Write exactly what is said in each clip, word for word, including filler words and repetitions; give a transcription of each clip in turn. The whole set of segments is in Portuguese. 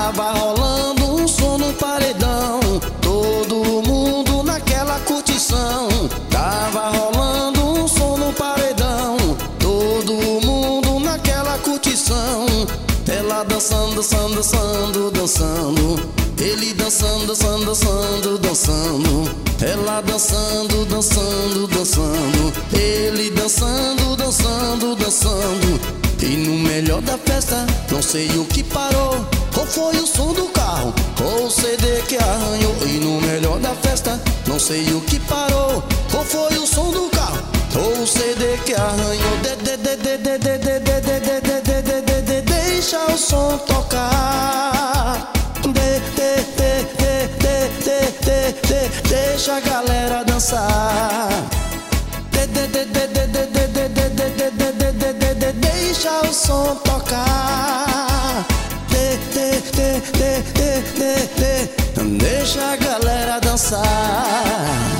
Tava rolando um som no paredão, todo mundo naquela curtição. Tava rolando um som no paredão, todo mundo naquela curtição. Ela dançando, dançando, dançando, dançando. Ele dançando, dançando, dançando, dançando. Ela dançando, dançando, dançando. Ele dançando, dançando, dançando. E no melhor da festa, não sei o que parou. Ou foi o som do carro, ou o C D que arranhou. E no melhor da festa, não sei o que parou. Ou foi o som do carro, ou o C D que arranhou. De, de, de, de, de, de, de, de, de, de, de, de, de, de, de, deixa o som tocar. De, de, de, de, de, de, de, de, deixa a galera dançar. De, de, de, de, de, de, de, de, de, de, de, de, de, de, de, deixa o som tocar. De, de, de, de, de, de, de, deixa a galera dançar.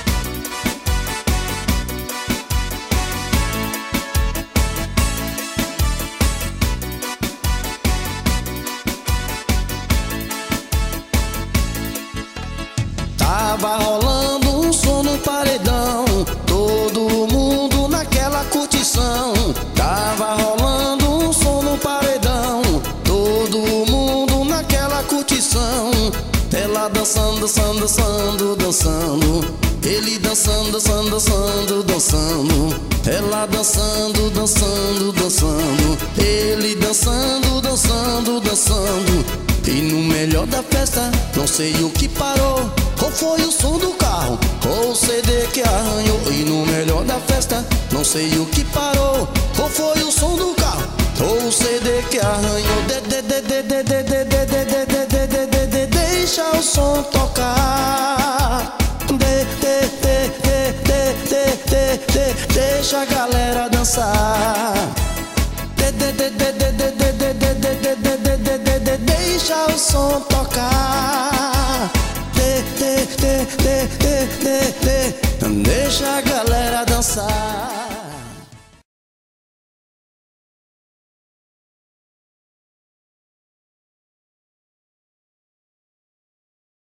Tava rolando um som no paredão, todo mundo naquela curtição. Tava rolando um som no paredão, todo mundo naquela curtição. Ela dançando, dançando, dançando, dançando. Ele dançando, dançando, dançando, dançando. Ela dançando, dançando, dançando. Ele dançando, dançando, dançando. E no melhor da festa, não sei o que parou. Ou foi o som do carro, ou o C D que arranhou. E no melhor da festa, não sei o que parou. Ou foi o som do carro, ou o C D que arranhou. De, de, de, de, de, de, de, de, de, de, de, de, de, de, deixa o som tocar. De, de, de, de, de, de, de, de, deixa a galera dançar. De, de, de, de, de, de, de, de, de, de, de, de, de, de, de, deixa o som tocar. De, de, de, de, de, de,